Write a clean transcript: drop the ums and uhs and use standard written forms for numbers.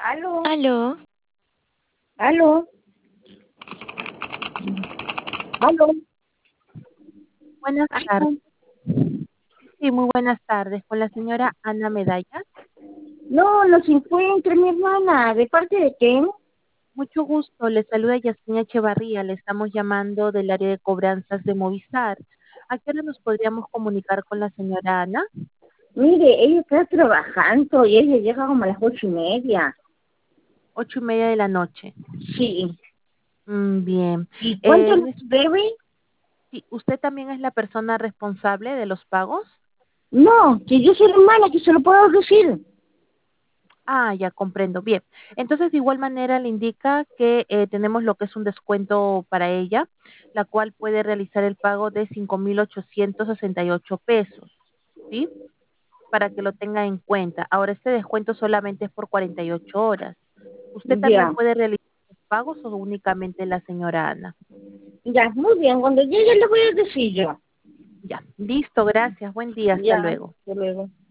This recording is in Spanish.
Aló, Aló, aló, aló, buenas tardes. aló. Sí, muy buenas tardes. Con la señora Ana Medalla. No, no se encuentra mi hermana. ¿De parte de quién? Mucho gusto. Le saluda Yasmina Echevarría. Le estamos llamando del área de cobranzas de Movistar. ¿A qué hora nos podríamos comunicar con la señora Ana? Mire, ella está trabajando y ella llega como a las 8:30. 8:30 de la noche. Sí. Bien. ¿Y cuánto nos debe? Sí, ¿usted también es la persona responsable de los pagos? No, que yo soy la hermana, que se lo puedo decir. Ah, ya comprendo. Bien. Entonces, de igual manera, le indica que tenemos lo que es un descuento para ella, la cual puede realizar el pago de 5.868 pesos, ¿sí? Para que lo tenga en cuenta. Ahora, este descuento solamente es por 48 horas. ¿Usted también Ya, puede realizar los pagos o únicamente la señora Ana? ya, muy bien. Cuando llegue le voy a decir yo. Ya. Listo, gracias. Buen día. Hasta Ya, luego. hasta luego.